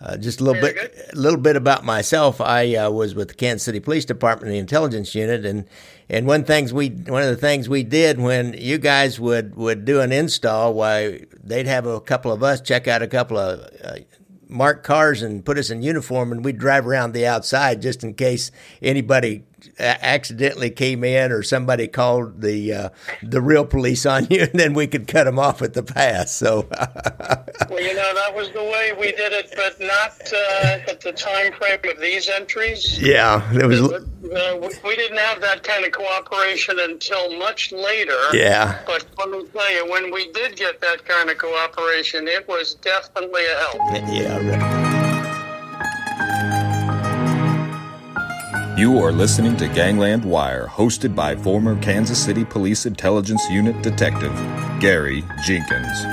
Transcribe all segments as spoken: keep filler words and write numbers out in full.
Uh, just a little Very bit, good. a little bit about myself. I uh, was with the Kansas City Police Department, the intelligence unit, and and one things we, one of the things we did when you guys would, would do an install, why they'd have a couple of us check out a couple of uh, marked cars and put us in uniform, and we'd drive around the outside just in case anybody accidentally came in or somebody called the uh, the real police on you, and then we could cut them off at the pass. So, well, you know, that was the way we did it, but not uh, at the time frame of these entries. Yeah, there was. Uh, we didn't have that kind of cooperation until much later. Yeah. But let me tell you, when we did get that kind of cooperation, it was definitely a help. Yeah. Right. You are listening to Gangland Wire, hosted by former Kansas City Police Intelligence Unit Detective Gary Jenkins.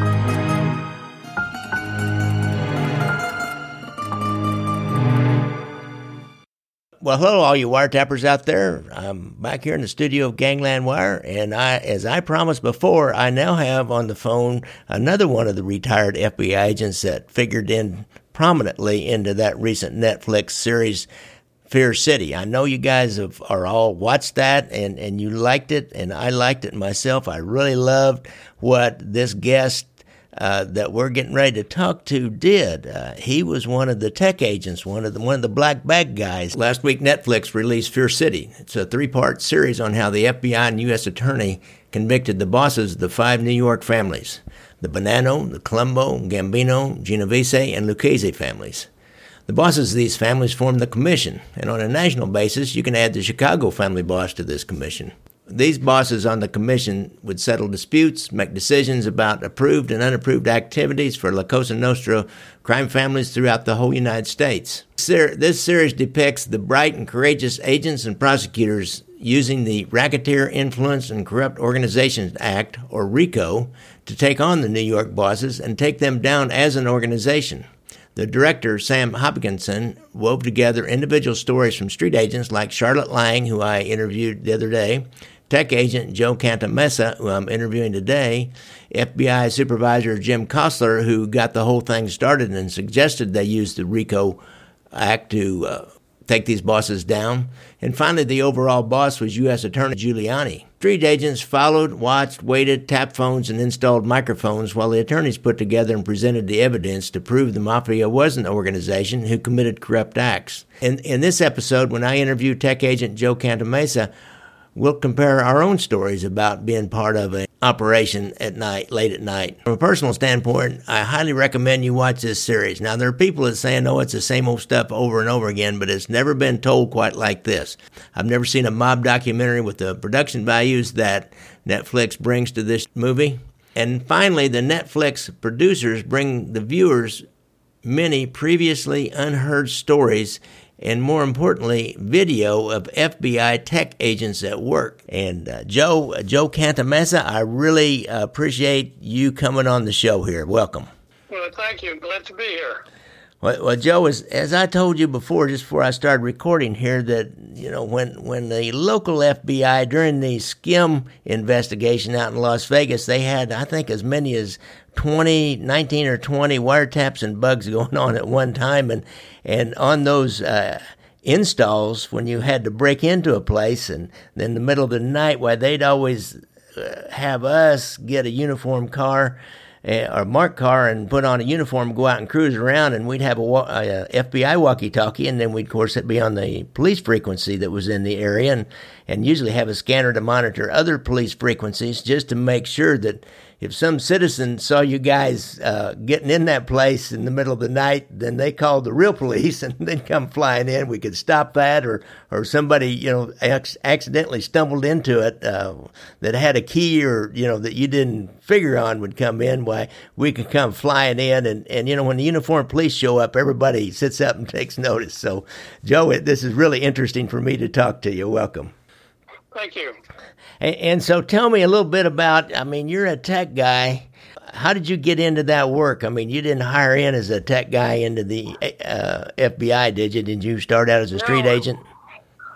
Well, hello, all you wiretappers out there. I'm back here in the studio of Gangland Wire, and I, as I promised before, I now have on the phone another one of the retired F B I agents that figured in prominently into that recent Netflix series, Fear City. I know you guys have are all watched that, and, and you liked it, and I liked it myself. I really loved what this guest uh, that we're getting ready to talk to did. Uh, he was one of the tech agents, one of the one of the black bag guys. Last week, Netflix released Fear City. It's a three-part series on how the F B I and U S Attorney convicted the bosses of the five New York families: the Bonanno, the Colombo, Gambino, Genovese, and Lucchese families. The bosses of these families form the commission, and on a national basis, you can add the Chicago family boss to this commission. These bosses on the commission would settle disputes, make decisions about approved and unapproved activities for La Cosa Nostra crime families throughout the whole United States. This series depicts the bright and courageous agents and prosecutors using the Racketeer Influence and Corrupt Organizations Act, or RICO, to take on the New York bosses and take them down as an organization. The director, Sam Hopkinson, wove together individual stories from street agents like Charlotte Lang, who I interviewed the other day, tech agent Joe Cantamessa, who I'm interviewing today, F B I supervisor Jim Kostler, who got the whole thing started and suggested they use the RICO Act to uh, take these bosses down. And finally, the overall boss was U S Attorney Giuliani. Street agents followed, watched, waited, tapped phones, and installed microphones while the attorneys put together and presented the evidence to prove the Mafia was an organization who committed corrupt acts. In, in this episode, when I interviewed tech agent Joe Cantamessa, we'll compare our own stories about being part of an operation at night, late at night. From a personal standpoint, I highly recommend you watch this series. Now, there are people that say, no, it's the same old stuff over and over again, but it's never been told quite like this. I've never seen a mob documentary with the production values that Netflix brings to this movie. And finally, the Netflix producers bring the viewers many previously unheard stories, and more importantly, video of F B I tech agents at work. And uh, Joe, uh, Joe Cantamessa, I really uh, appreciate you coming on the show here. Welcome. Well, thank you. Glad to be here. Well, well Joe, as, as I told you before, just before I started recording here, that, you know, when, when the local F B I, during the Skim investigation out in Las Vegas, they had, I think, as many as twenty, nineteen or twenty wiretaps and bugs going on at one time. And, and on those uh, installs, when you had to break into a place and then in the middle of the night, why they'd always uh, have us get a uniform car uh, or marked car and put on a uniform, go out and cruise around, and we'd have a, a F B I walkie-talkie, and then we'd, of course, it'd be on the police frequency that was in the area, and, and usually have a scanner to monitor other police frequencies just to make sure that if some citizen saw you guys uh, getting in that place in the middle of the night, then they called the real police and they'd come flying in. We could stop that, or or somebody, you know, ac- accidentally stumbled into it uh, that had a key, or, you know, that you didn't figure on would come in. Why, we could come flying in. And, and you know, when the uniformed police show up, everybody sits up and takes notice. So, Joe, it, this is really interesting for me to talk to you. Welcome. Thank you. And, and so tell me a little bit about, I mean, you're a tech guy. How did you get into that work? I mean, you didn't hire in as a tech guy into the uh, F B I, did you? Did you start out as a street no, agent?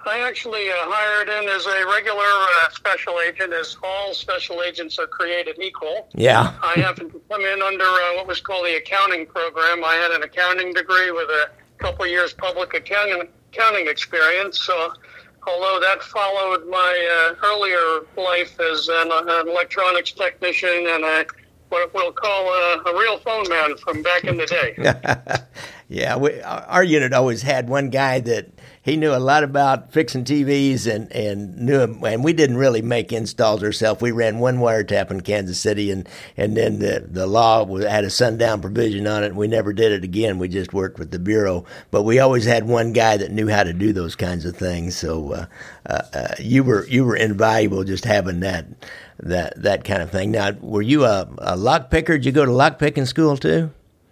I actually uh, hired in as a regular uh, special agent, as all special agents are created equal. Yeah. I happened to come in under uh, what was called the accounting program. I had an accounting degree with a couple of years public accounting, accounting experience. So, although that followed my uh, earlier life as an, an electronics technician and a, what we'll call a, a real phone man from back in the day. Yeah, we, our unit always had one guy that he knew a lot about fixing T Vs and, and knew him, and we didn't really make installs ourselves. We ran one wiretap in Kansas City, and, and then the, the law was, had a sundown provision on it, and we never did it again. We just worked with the Bureau. But we always had one guy that knew how to do those kinds of things. So uh, uh, uh, you were you were invaluable just having that that that kind of thing. Now, were you a, a lock picker? Did you go to lock picking school too?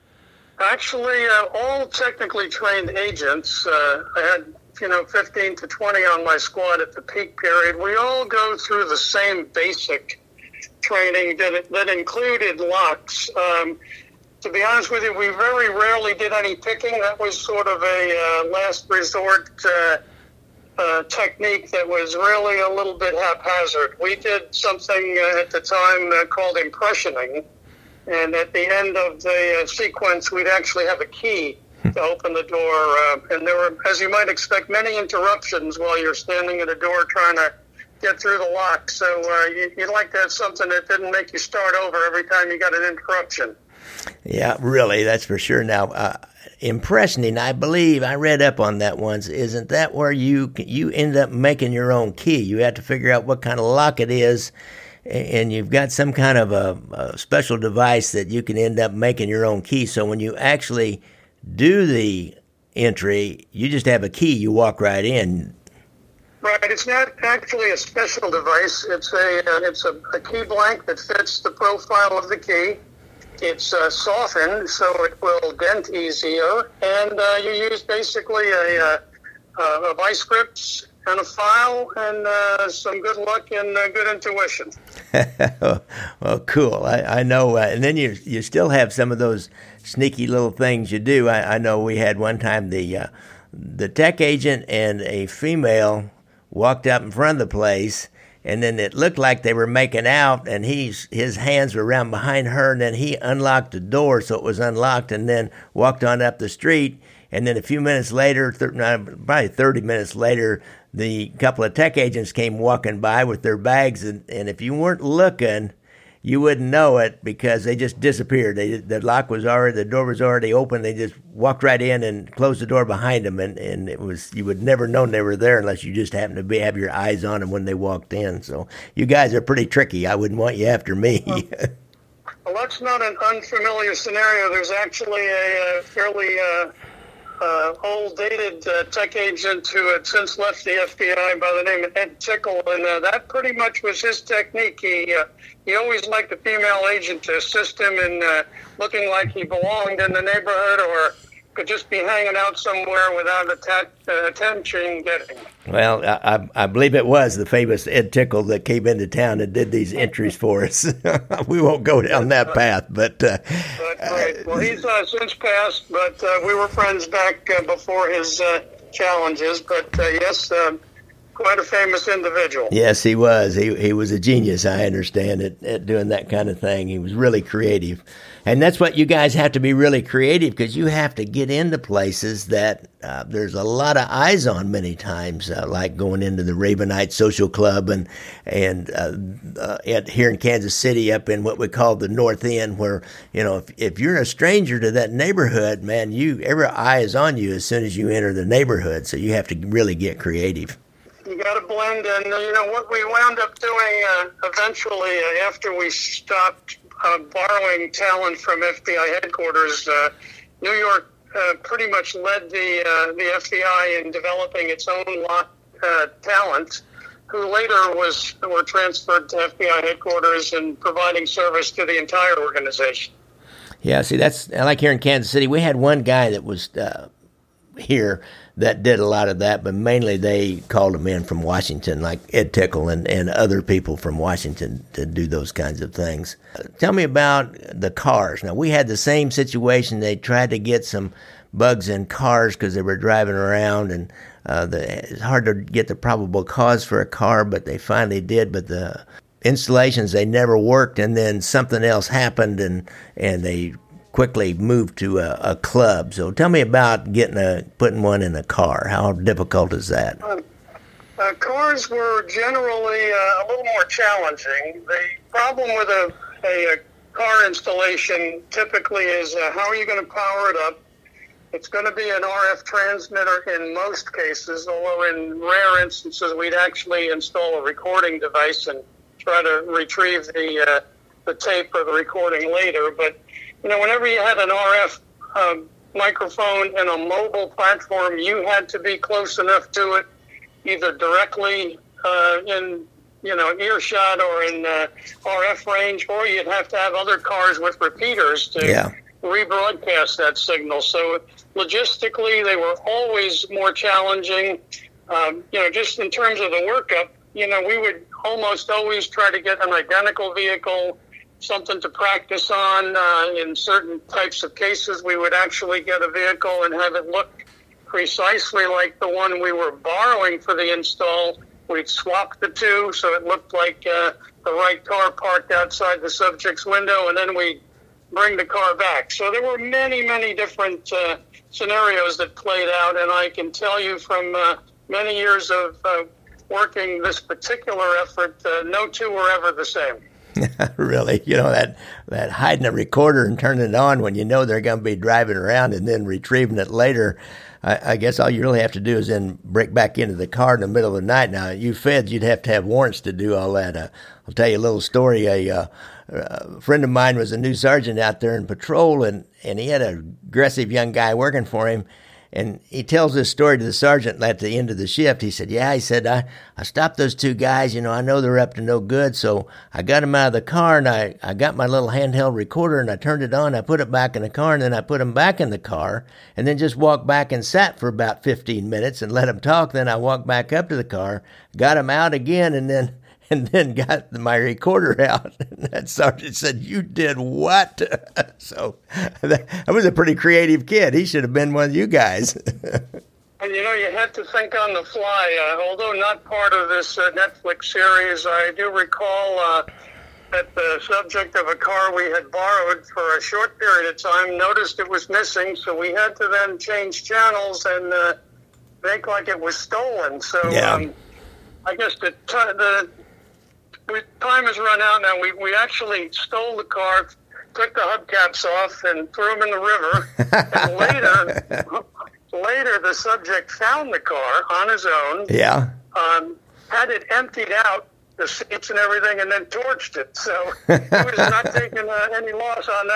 Actually, uh, all technically trained agents. Uh, I had, you know, fifteen to twenty on my squad at the peak period. We all go through the same basic training that, that included locks. Um, to be honest with you, we very rarely did any picking. That was sort of a uh, last resort uh, uh, technique that was really a little bit haphazard. We did something uh, at the time uh, called impressioning. And at the end of the uh, sequence, we'd actually have a key to open the door. Uh, and there were, as you might expect, many interruptions while you're standing at a door trying to get through the lock. So uh, you, you'd like to have something that didn't make you start over every time you got an interruption. Yeah, really, that's for sure. Now, uh, impressioning, I believe, I read up on that once. Isn't that where you you end up making your own key? You have to figure out what kind of lock it is, and you've got some kind of a, a special device that you can end up making your own key. So when you actually do the entry, you just have a key. You walk right in. Right. It's not actually a special device. It's a uh, it's a, a key blank that fits the profile of the key. It's uh, softened so it will dent easier, and uh, you use basically a, a, a vice grips and a file and uh, some good luck and uh, good intuition. Well, cool. I, I know. Uh, and then you you still have some of those sneaky little things you do. I, I know we had one time the uh, the tech agent and a female walked up in front of the place, and then it looked like they were making out, and he's his hands were around behind her, and then he unlocked the door so it was unlocked, and then walked on up the street. And then a few minutes later, th- probably thirty minutes later, the couple of tech agents came walking by with their bags, and, and if you weren't looking, you wouldn't know it because they just disappeared. They, the lock was already, the door was already open. They just walked right in and closed the door behind them, and, and it was, you would never know they were there unless you just happened to be have your eyes on them when they walked in. So you guys are pretty tricky. I wouldn't want you after me. Well, that's not an unfamiliar scenario. There's actually a, a fairly uh, uh, old, dated uh, tech agent who had since left the F B I by the name of Ed Tickle, and uh, that pretty much was his technique. He uh, he always liked the female agent to assist him in uh, looking like he belonged in the neighborhood or could just be hanging out somewhere without atta- uh, attention getting. Well, I, I believe it was the famous Ed Tickle that came into town and did these entries for us. We won't go down that path, but... Uh, but great. Well, he's uh, since passed, but uh, we were friends back uh, before his uh, challenges. But, uh, yes, uh, quite a famous individual. Yes, he was. He he was a genius, I understand, at, at doing that kind of thing. He was really creative. And that's what you guys have to be really creative, because you have to get into places that uh, there's a lot of eyes on many times, uh, like going into the Ravenite Social Club and and uh, uh, at, here in Kansas City up in what we call the North End, where, you know, if, if you're a stranger to that neighborhood, man, you every eye is on you as soon as you enter the neighborhood. So you have to really get creative. You got to blend in. You know, what we wound up doing uh, eventually uh, after we stopped Uh, borrowing talent from F B I headquarters, uh, New York uh, pretty much led the uh, the F B I in developing its own lot, uh, talent, who later was were transferred to F B I headquarters and providing service to the entire organization. Yeah, see, that's like here in Kansas City, we had one guy that was uh, here that did a lot of that, but mainly they called him in from Washington, like Ed Tickle and, and other people from Washington to do those kinds of things. Uh, tell me about the cars. Now, we had the same situation. They tried to get some bugs in cars because they were driving around, and uh, the, it's hard to get the probable cause for a car, but they finally did. But the installations, they never worked, and then something else happened, and and they quickly moved to a, a club. So tell me about getting a putting one in a car. How difficult is that? Um, uh, cars were generally uh, a little more challenging. The problem with a, a, a car installation typically is uh, how are you going to power it up? It's going to be an R F transmitter in most cases, although in rare instances we'd actually install a recording device and try to retrieve the uh, the tape or the recording later. But you know, whenever you had an R F um, microphone and a mobile platform, you had to be close enough to it, either directly uh, in you know earshot or in uh, R F range, or you'd have to have other cars with repeaters to yeah. rebroadcast that signal. So logistically, they were always more challenging. Um, you know, just in terms of the workup, you know, we would almost always try to get an identical vehicle, something to practice on. Uh, in certain types of cases, we would actually get a vehicle and have it look precisely like the one we were borrowing for the install. We'd swap the two so it looked like uh, the right car parked outside the subject's window, and then we bring the car back. So there were many, many different uh, scenarios that played out, and I can tell you from uh, many years of uh, working this particular effort, uh, no two were ever the same. Really? You know, that, that hiding a recorder and turning it on when you know they're going to be driving around and then retrieving it later, I, I guess all you really have to do is then break back into the car in the middle of the night. Now, you feds, you'd have to have warrants to do all that. Uh, I'll tell you a little story. A, uh, a friend of mine was a new sergeant out there in patrol, and, and he had an aggressive young guy working for him. And he tells this story to the sergeant at the end of the shift. He said, yeah, he said, I, I stopped those two guys. You know, I know they're up to no good. So I got them out of the car, and I, I got my little handheld recorder, and I turned it on. I put it back in the car, and then I put them back in the car, and then just walked back and sat for about fifteen minutes and let them talk. Then I walked back up to the car, got them out again, and then and then got my recorder out. And that sergeant said, you did what? So that, that was a pretty creative kid. He should have been one of you guys. And, you know, you had to think on the fly. Uh, although not part of this uh, Netflix series, I do recall uh, that the subject of a car we had borrowed for a short period of time noticed it was missing, so we had to then change channels and uh, make like it was stolen. So yeah. um, I guess the, t- the we, time has run out now. We, we actually stole the car, took the hubcaps off, and threw them in the river. And later... Later, the subject found the car on his own. Yeah. Um, had it emptied out, the seats and everything, and then torched it. So he was not taking uh, any loss on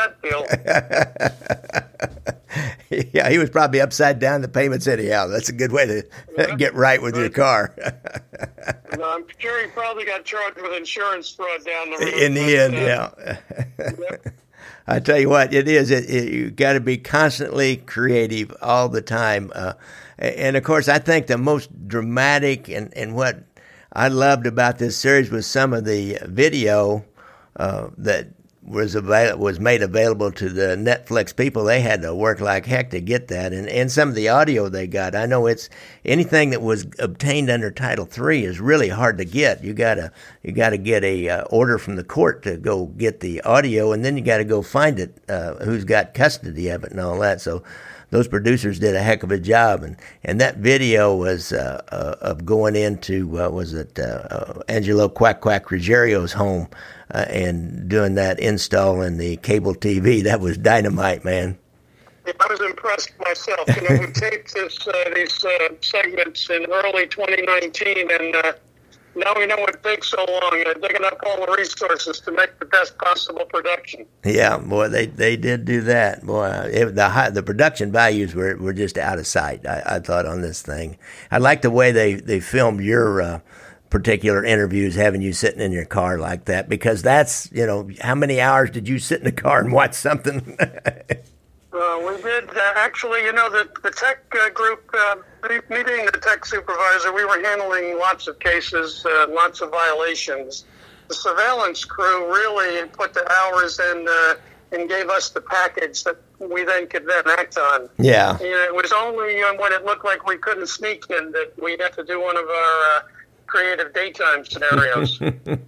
that deal. Yeah, he was probably upside down the payments anyhow. That's a good way to yeah. get right with right. your car. And I'm sure he probably got charged with insurance fraud down the road. In the end, uh, yeah. Yep. I tell you what, it is. It, it, you got to be constantly creative all the time. Uh, and, of course, I think the most dramatic and, and what I loved about this series was some of the video uh, that was avail- was made available to the Netflix people. They had to work like heck to get that. And, and some of the audio they got. I know it's anything that was obtained under Title three is really hard to get. You gotta you gotta get a uh, order from the court to go get the audio, and then you gotta go find it. Uh, who's got custody of it and all that? So those producers did a heck of a job. And, and that video was uh, uh, of going into uh, was it uh, uh, Angelo Quack Quack Ruggiero's home. Uh, and doing that install in the cable T V, that was dynamite, man. I was impressed myself. You know, we taped this, uh, these uh, segments in early twenty nineteen, and uh, now we know it takes so long. Uh, digging up all the resources to make the best possible production. Yeah, boy, they, they did do that. Boy, it, the high, the production values were, were just out of sight, I, I thought, on this thing. I like the way they, they filmed your uh, particular interviews, having you sitting in your car like that, because that's, you know, how many hours did you sit in the car and watch something? uh, we did uh, actually, you know, the, the tech uh, group, uh, me being the tech supervisor, we were handling lots of cases, uh, lots of violations. The surveillance crew really put the hours in uh, and gave us the package that we then could then act on. Yeah. You know, it was only uh, when it looked like we couldn't sneak in that we'd have to do one of our uh, creative daytime scenarios.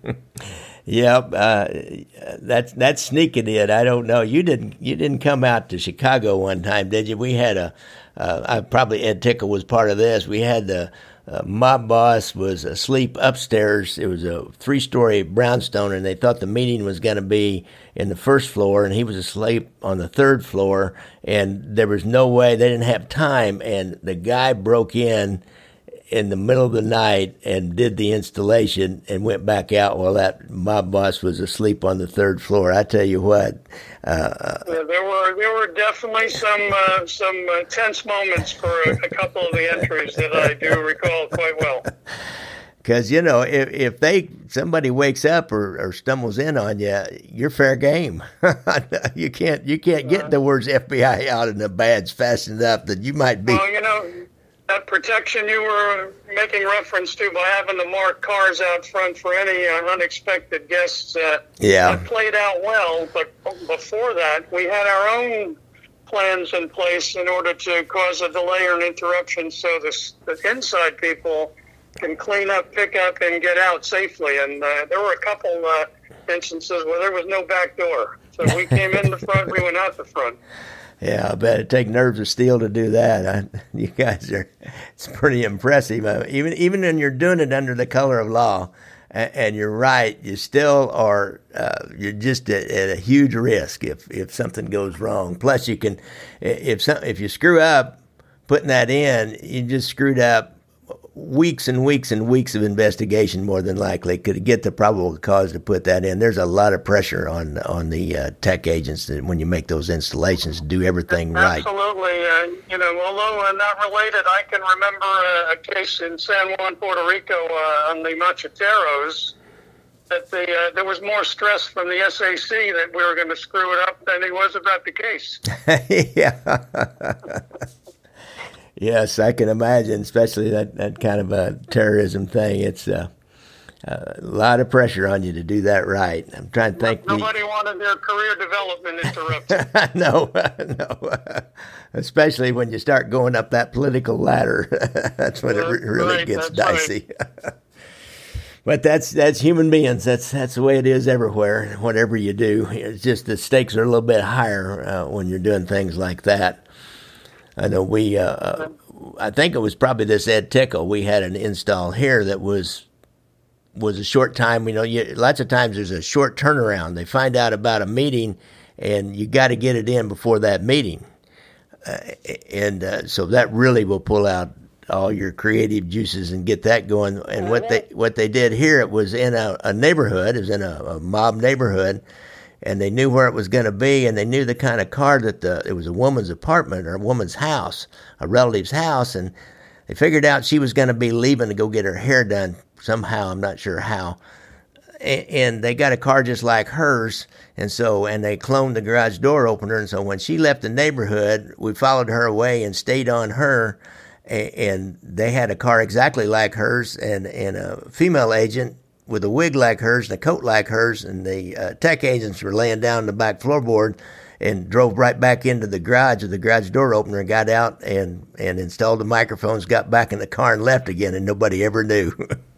Yep, uh, that's that's sneaking it. I don't know. You didn't you didn't come out to Chicago one time, did you? We had a, uh, I probably Ed Tickle was part of this. We had the uh, mob boss was asleep upstairs. It was a three-story brownstone, and they thought the meeting was going to be in the first floor, and he was asleep on the third floor, and there was no way, they didn't have time, and the guy broke in in the middle of the night and did the installation and went back out while that mob boss was asleep on the third floor. I tell you what. Uh, yeah, there were there were definitely some uh, some uh, tense moments for a, a couple of the entries that I do recall quite well. Because, you know, if if they somebody wakes up or, or stumbles in on you, you're fair game. you can't you can't get the words F B I out in the badge fast enough that you might be. Well, you know, that protection you were making reference to by having the marked cars out front for any uh, unexpected guests, uh, yeah, that played out well. But before that, we had our own plans in place in order to cause a delay or an interruption so the, the inside people can clean up, pick up, and get out safely. And uh, there were a couple uh, instances where there was no back door. So we came in the front, we went out the front. Yeah, I bet it take nerves of steel to do that. I, you guys are, it's pretty impressive. Uh, even even when you're doing it under the color of law, and, and you're right, you still are, uh, you're just at, at a huge risk if, if something goes wrong. Plus, you can, if some, if you screw up putting that in, you just screwed up weeks and weeks and weeks of investigation, more than likely, could get the probable cause to put that in. There's a lot of pressure on on the uh, tech agents that when you make those installations, do everything right. Absolutely. Uh, you know, although uh, not related, I can remember a, a case in San Juan, Puerto Rico, uh, on the Macheteros, that the, uh, there was more stress from the S A C that we were going to screw it up than it was about the case. Yeah. Yes, I can imagine, especially that, that kind of a terrorism thing. It's uh, a lot of pressure on you to do that right. I'm trying to think. Nobody we... wanted their career development interrupted. no, no. Especially when you start going up that political ladder. That's when it re- really right, gets that's dicey. Right. But that's that's human beings. That's that's the way it is everywhere. Whatever you do, it's just the stakes are a little bit higher uh, when you're doing things like that. I know we, uh, I think it was probably this Ed Tickle. We had an install here that was was a short time. You know, you, lots of times there's a short turnaround. They find out about a meeting, and you got to get it in before that meeting. Uh, and uh, so that really will pull out all your creative juices and get that going. And what they what they did here, it was in a, a neighborhood. It was in a, a mob neighborhood. And they knew where it was going to be, and they knew the kind of car that the it was a woman's apartment or a woman's house, a relative's house, and they figured out she was going to be leaving to go get her hair done somehow. I'm not sure how. And, and they got a car just like hers, and so and they cloned the garage door opener. And so when she left the neighborhood, we followed her away and stayed on her, and, and they had a car exactly like hers, and and a female agent with a wig like hers and a coat like hers, and the uh, tech agents were laying down the back floorboard and drove right back into the garage with the garage door opener and got out and, and installed the microphones, got back in the car and left again, and nobody ever knew.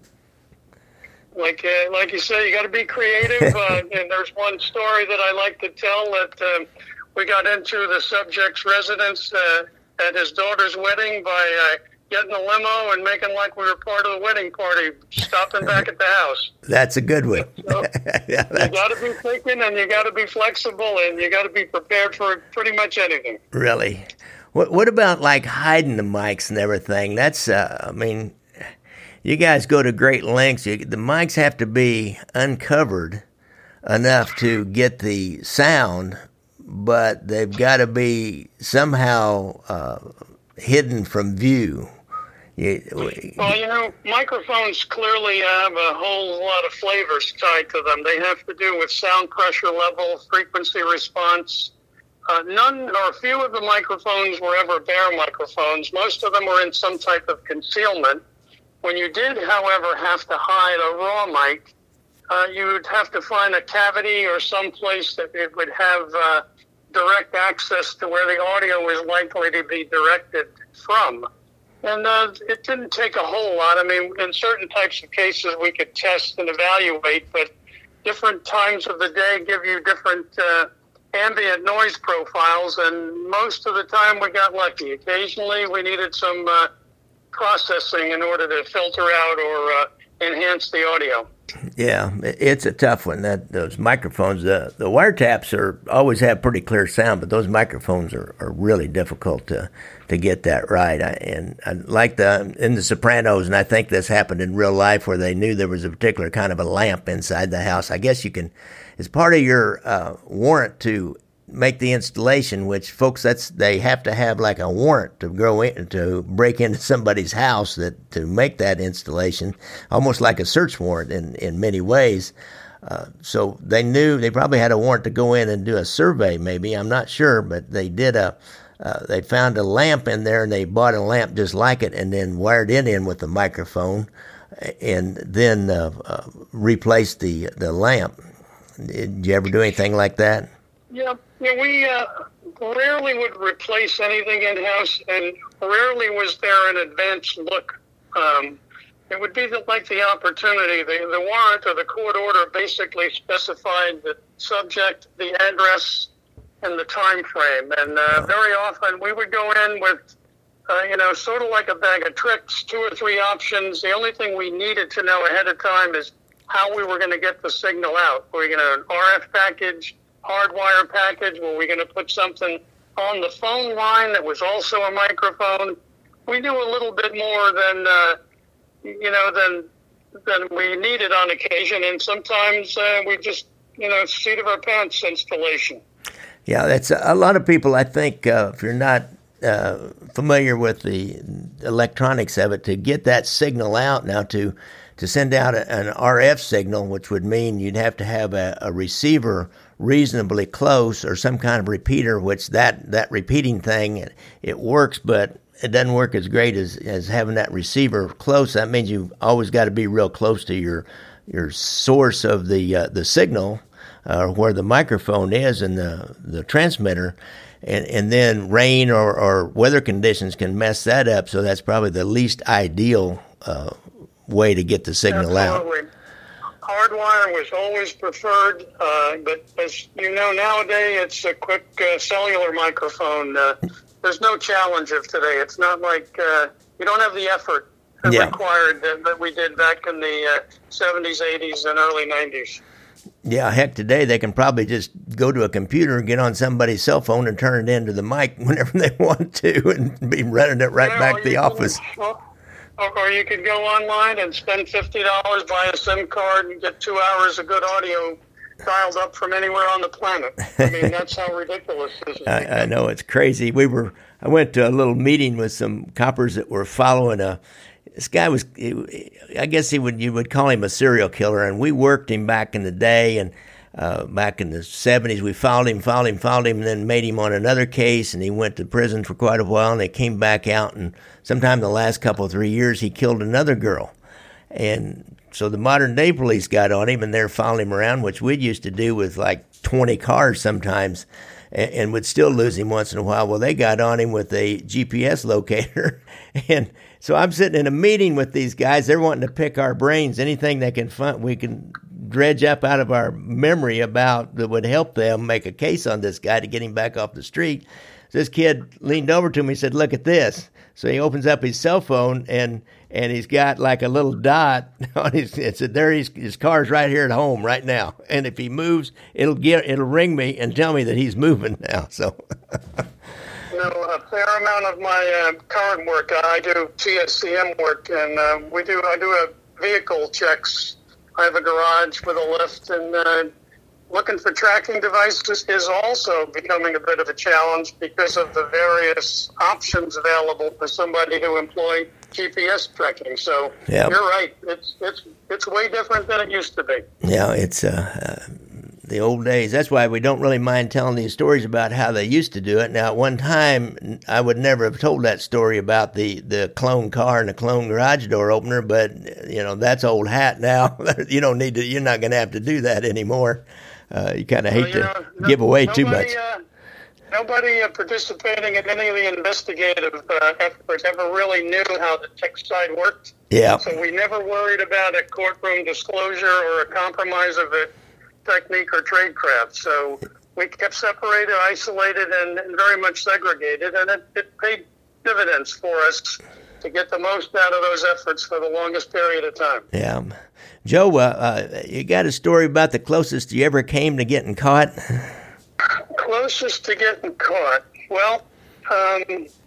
like uh, like you say, you got to be creative, uh, and there's one story that I like to tell that um, we got into the subject's residence uh, at his daughter's wedding by uh, getting a limo and making like we were part of the wedding party, stopping back at the house. That's a good one. So yeah, you got to be thinking, and you got to be flexible, and you got to be prepared for pretty much anything. Really? What What about like hiding the mics and everything? That's, uh, I mean, you guys go to great lengths. You, the mics have to be uncovered enough to get the sound, but they've got to be somehow uh, hidden from view. You, well, you know, microphones clearly have a whole lot of flavors tied to them. They have to do with sound pressure level, frequency response. Uh, none or few of the microphones were ever bare microphones. Most of them were in some type of concealment. When you did, however, have to hide a raw mic, uh, you would have to find a cavity or some place that it would have uh, direct access to where the audio was likely to be directed from. And uh, it didn't take a whole lot. I mean, in certain types of cases, we could test and evaluate, but different times of the day give you different uh, ambient noise profiles, and most of the time we got lucky. Occasionally we needed some uh, processing in order to filter out or uh, enhance the audio. Yeah, it's a tough one. That those microphones, the the wiretaps are always have pretty clear sound, but those microphones are, are really difficult to to get that right. I, and I like the in The Sopranos, and I think this happened in real life where they knew there was a particular kind of a lamp inside the house. I guess you can, as part of your uh, warrant to make the installation, which folks, that's they have to have like a warrant to go in to break into somebody's house that to make that installation, almost like a search warrant in in many ways. Uh, so they knew they probably had a warrant to go in and do a survey. Maybe, I'm not sure, but they did a. Uh, they found a lamp in there, and they bought a lamp just like it, and then wired it in with the microphone, and then uh, uh, replaced the the lamp. Did you ever do anything like that? Yeah, yeah, we uh, rarely would replace anything in-house, and rarely was there an advanced look. Um, it would be the, like the opportunity. The, the warrant or the court order basically specified the subject, the address, and the time frame. And uh, very often we would go in with, uh, you know, sort of like a bag of tricks, two or three options. The only thing we needed to know ahead of time is how we were going to get the signal out. Were we going to an R F package, hardwire package? Were we going to put something on the phone line that was also a microphone? We knew a little bit more than, uh, you know, than than we needed on occasion, and sometimes uh, we just, you know, seat of our pants installation. Yeah, that's a lot of people. I think uh, if you're not uh, familiar with the electronics of it, to get that signal out now to to send out a, an R F signal, which would mean you'd have to have a, a receiver reasonably close or some kind of repeater, which that, that repeating thing, it, it works, but it doesn't work as great as, as having that receiver close. That means you've always got to be real close to your your source of the uh, the signal, uh, where the microphone is and the, the transmitter. And, and then rain or, or weather conditions can mess that up, so that's probably the least ideal uh, way to get the signal Absolutely. out. Hardwire was always preferred, uh, but as you know, nowadays it's a quick uh, cellular microphone. Uh, there's no challenge of today. It's not like uh, you don't have the effort yeah. required that, that we did back in the uh, seventies, eighties, and early nineties. Yeah, heck, today they can probably just go to a computer and get on somebody's cell phone and turn it into the mic whenever they want to and be running it right yeah, back to the can, office. Well, or you could go online and spend fifty dollars, buy a SIM card, and get two hours of good audio dialed up from anywhere on the planet. I mean, that's how ridiculous this is. I, I know, it's crazy. We were. I went to a little meeting with some coppers that were following a. This guy was. I guess he would. You would call him a serial killer, and we worked him back in the day, and uh, back in the seventies, we followed him, followed him, followed him, and then made him on another case, and he went to prison for quite a while, and they came back out, and sometime in the last couple of three years, he killed another girl, and so the modern day police got on him, and they're following him around, which we used to do with like twenty cars sometimes, and, and would still lose him once in a while. Well, they got on him with a G P S locator, and so I'm sitting in a meeting with these guys. They're wanting to pick our brains, anything they can find, we can dredge up out of our memory about that would help them make a case on this guy to get him back off the street. So this kid leaned over to me and said, "Look at this." So he opens up his cell phone, and and he's got like a little dot on his. It said, "There, he's, his car's right here at home right now, and if he moves, it'll get it'll ring me and tell me that he's moving now." So. You know, a fair amount of my uh, current work, I do T S C M work, and uh, we do. I do a vehicle checks. I have a garage with a lift, and uh, looking for tracking devices is also becoming a bit of a challenge because of the various options available for somebody who employ G P S tracking. So yep. You're right; it's it's it's way different than it used to be. Yeah, it's uh, uh the old days. That's why we don't really mind telling these stories about how they used to do it. Now, at one time, I would never have told that story about the, the clone car and the clone garage door opener, but, you know, that's old hat now. You don't need to, you're not going to have to do that anymore. Uh, you kind of hate well, to know, give away nobody, too much. Uh, nobody uh, participating in any of the investigative uh, efforts ever really knew how the tech side worked. Yeah. So we never worried about a courtroom disclosure or a compromise of a technique or tradecraft. So we kept separated, isolated, and, and very much segregated, and it, it paid dividends for us to get the most out of those efforts for the longest period of time. Yeah. Joe, uh, uh, you got a story about the closest you ever came to getting caught? Closest to getting caught? Well, um,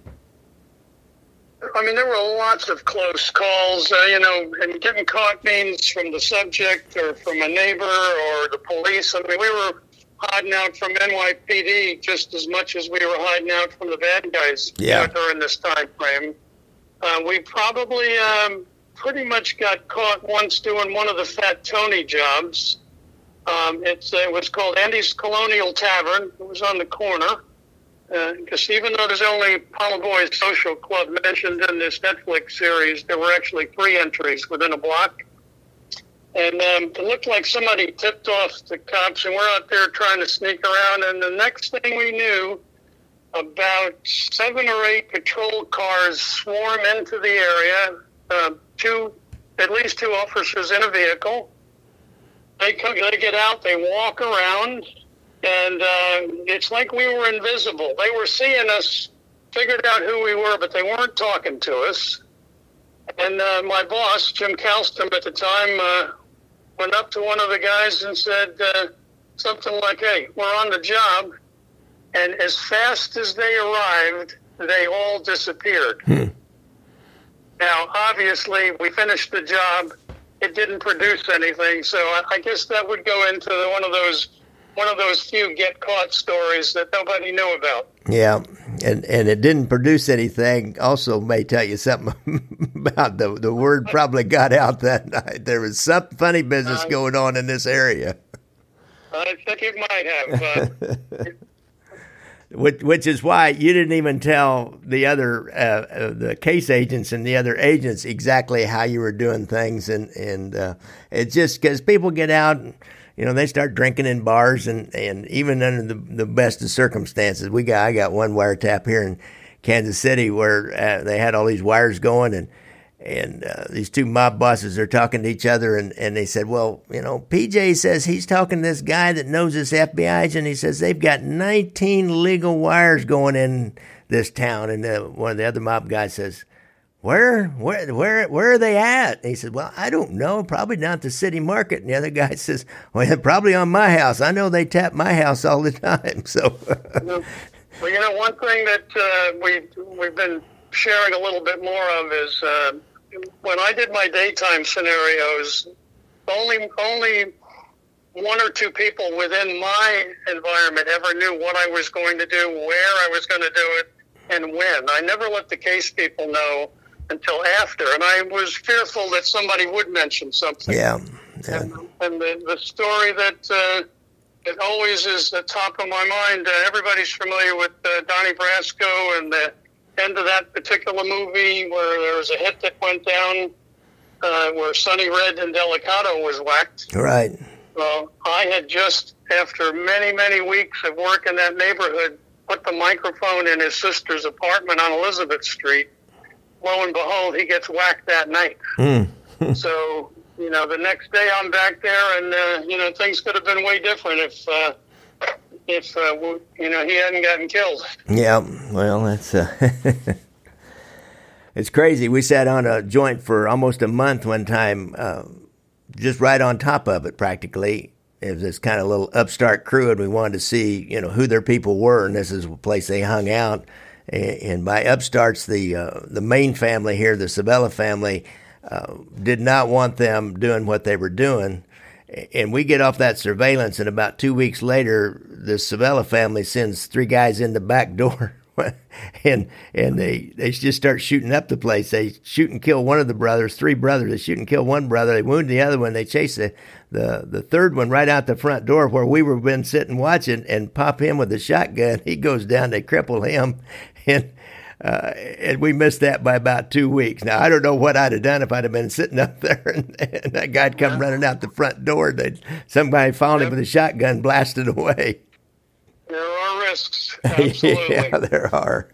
I mean, there were lots of close calls, uh, you know, and getting caught means from the subject or from a neighbor or the police. I mean, we were hiding out from N Y P D just as much as we were hiding out from the bad guys yeah. you know, during this time frame. Uh, we probably um, pretty much got caught once doing one of the Fat Tony jobs. Um, it's, uh, it was called Andy's Colonial Tavern. It was on the corner. Because uh, even though there's only Palm Boys Social Club mentioned in this Netflix series, there were actually three entries within a block. And um, it looked like somebody tipped off the cops, and we're out there trying to sneak around. And the next thing we knew, about seven or eight patrol cars swarm into the area, uh, two, at least two officers in a vehicle. They come, they get out, they walk around, and uh, it's like we were invisible. They were seeing us, figured out who we were, but they weren't talking to us. And uh, my boss, Jim Calston, at the time, uh, went up to one of the guys and said uh, something like, "Hey, we're on the job." And as fast as they arrived, they all disappeared. Hmm. Now, obviously, we finished the job. It didn't produce anything, so I, I guess that would go into the, one of those one of those few get caught stories that nobody knew about. Yeah, and and it didn't produce anything. Also, may tell you something about the the word probably got out that night. There was some funny business uh, going on in this area. I think it might have. Uh, Which, which is why you didn't even tell the other, uh, uh, the case agents and the other agents exactly how you were doing things. And, and uh, it's just because people get out and, you know, they start drinking in bars and, and even under the, the best of circumstances. We got, I got one wiretap here in Kansas City where uh, they had all these wires going and, and uh, these two mob bosses are talking to each other, and, and they said, well, you know, P J says he's talking to this guy that knows this F B I agent. He says they've got nineteen legal wires going in this town. And uh, one of the other mob guys says, where, where, where, where are they at? And he said, well, I don't know, probably down at the city market. And the other guy says, well, they're probably on my house. I know they tap my house all the time. So, well, you know, one thing that uh, we we've been sharing a little bit more of is uh, when I did my daytime scenarios, only only one or two people within my environment ever knew what I was going to do, where I was going to do it, and when. I never let the case people know until after, and I was fearful that somebody would mention something. Yeah. yeah. And, and the, the story that uh, it always is the top of my mind, uh, everybody's familiar with uh, Donnie Brasco and the end of that particular movie where there was a hit that went down uh, where Sonny Red and Delicato was whacked. Right. Well, I had just, after many, many weeks of work in that neighborhood, put the microphone in his sister's apartment on Elizabeth Street. Lo and behold, he gets whacked that night. Mm. So, you know, the next day I'm back there, and, uh, you know, things could have been way different if... Uh, If, uh, you know, he hadn't gotten killed. Yeah, well, that's, uh, it's crazy. We sat on a joint for almost a month one time, uh, just right on top of it practically. It was this kind of little upstart crew, and we wanted to see, you know, who their people were, and this is the place they hung out. And, and by upstarts, the uh, the main family here, the Sabella family, uh, did not want them doing what they were doing. And we get off that surveillance, and about two weeks later, the Sabella family sends three guys in the back door and and they, they just start shooting up the place. They shoot and kill one of the brothers, three brothers. They shoot and kill one brother. They wound the other one. They chase the, the, the third one right out the front door where we were been sitting watching and pop him with a shotgun. He goes down. They cripple him. And uh, and we missed that by about two weeks. Now, I don't know what I'd have done if I'd have been sitting up there and, and that guy'd come yeah. running out the front door. They'd, somebody found yep. him with a shotgun, blasted away. There are risks. Absolutely. Yeah, there are.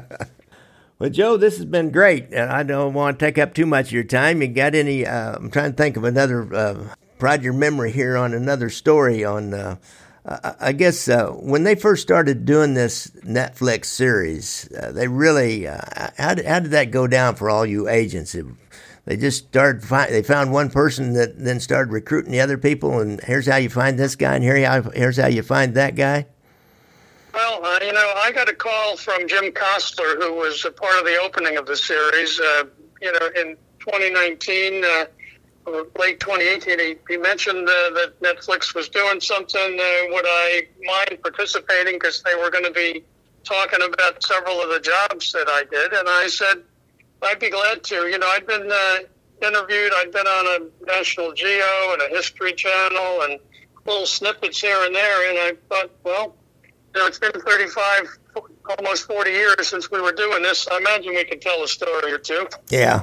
Well, Joe, this has been great, and I don't want to take up too much of your time. You got any, uh, I'm trying to think of another, uh, prod your memory here on another story on, uh, I guess uh, when they first started doing this Netflix series, uh, they really, uh, how, did, how did that go down for all you agents? It, they just started, find, they found one person that then started recruiting the other people, and here's how you find this guy, and here how, here's how you find that guy? Well, uh, you know, I got a call from Jim Costler, who was a part of the opening of the series, uh, you know, in twenty nineteen, uh, late twenty eighteen, he, he mentioned uh, that Netflix was doing something. Uh, would I mind participating? Because they were going to be talking about several of the jobs that I did. And I said, I'd be glad to. You know, I'd been uh, interviewed. I'd been on a National Geo and a History Channel and little snippets here and there. And I thought, well, you know, it's been thirty-five, almost forty years since we were doing this. I imagine we could tell a story or two. Yeah.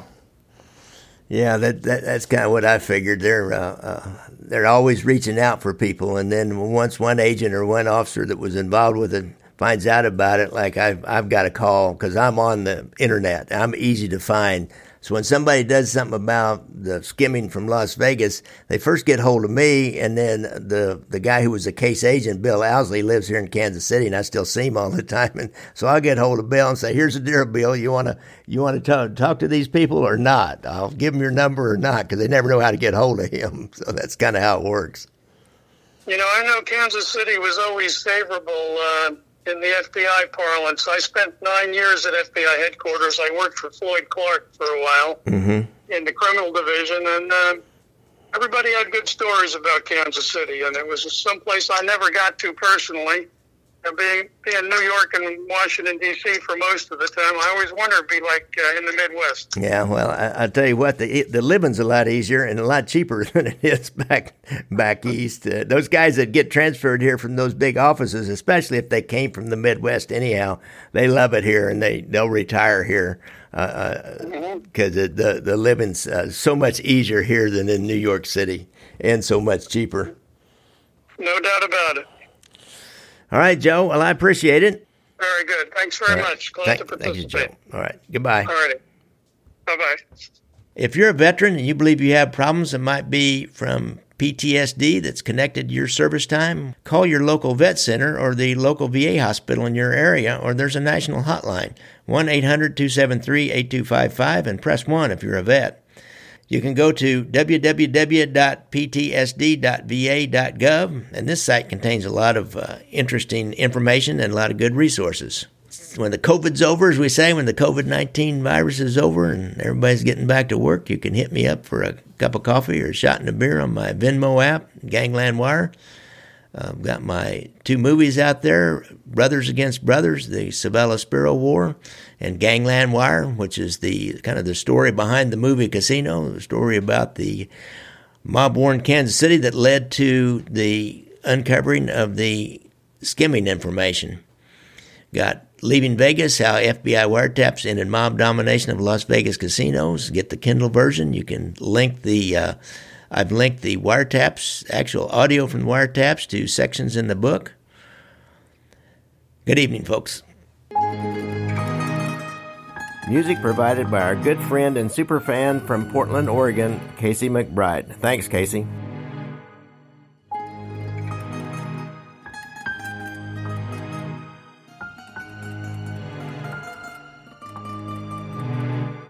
Yeah, that, that that's kind of what I figured. They're uh, uh, they're always reaching out for people, and then once one agent or one officer that was involved with it finds out about it, like I've I've got a call because I'm on the internet. I'm easy to find. So when somebody does something about the skimming from Las Vegas, they first get hold of me, and then the the guy who was a case agent, Bill Owsley, lives here in Kansas City, and I still see him all the time. And so I'll get hold of Bill and say, "Here's the deal, Bill. You want to you want to talk, talk to these people or not? I'll give them your number or not," because they never know how to get hold of him. So that's kind of how it works. You know, I know Kansas City was always favorable uh, in the F B I parlance. I spent nine years at F B I headquarters. I worked for Floyd Clark for a while mm-hmm. in the criminal division, and uh, everybody had good stories about Kansas City, and it was someplace I never got to personally. And being, being in New York and Washington, D C for most of the time, I always wondered it'd be like uh, in the Midwest. Yeah, well, I, I tell you what, the the living's a lot easier and a lot cheaper than it is back back east. Uh, those guys that get transferred here from those big offices, especially if they came from the Midwest anyhow, they love it here and they, they'll retire here because uh, mm-hmm. the, the, the living's uh, so much easier here than in New York City and so much cheaper. No doubt about it. All right, Joe. Well, I appreciate it. Very good. Thanks very right. much. Glad thank, to participate. Thank you, Joe. All right. Goodbye. All righty. Bye-bye. If you're a veteran and you believe you have problems that might be from P T S D that's connected to your service time, call your local vet center or the local V A hospital in your area, or there's a national hotline, one eight hundred two seven three eight two five five, and press one if you're a vet. You can go to w w w dot p t s d dot v a dot gov, and this site contains a lot of uh, interesting information and a lot of good resources. When the COVID's over, as we say, when the COVID nineteen virus is over and everybody's getting back to work, you can hit me up for a cup of coffee or a shot in a beer on my Venmo app, Gangland Wire. I've got my two movies out there, Brothers Against Brothers, the Sabella Spiro War, and Gangland Wire, which is the kind of the story behind the movie Casino, the story about the mob war in Kansas City that led to the uncovering of the skimming information. Got Leaving Vegas, how F B I wiretaps ended mob domination of Las Vegas casinos. Get the Kindle version. You can link the... Uh, I've linked the wiretaps, actual audio from the wiretaps, to sections in the book. Good evening, folks. Music provided by our good friend and superfan from Portland, Oregon, Casey McBride. Thanks, Casey.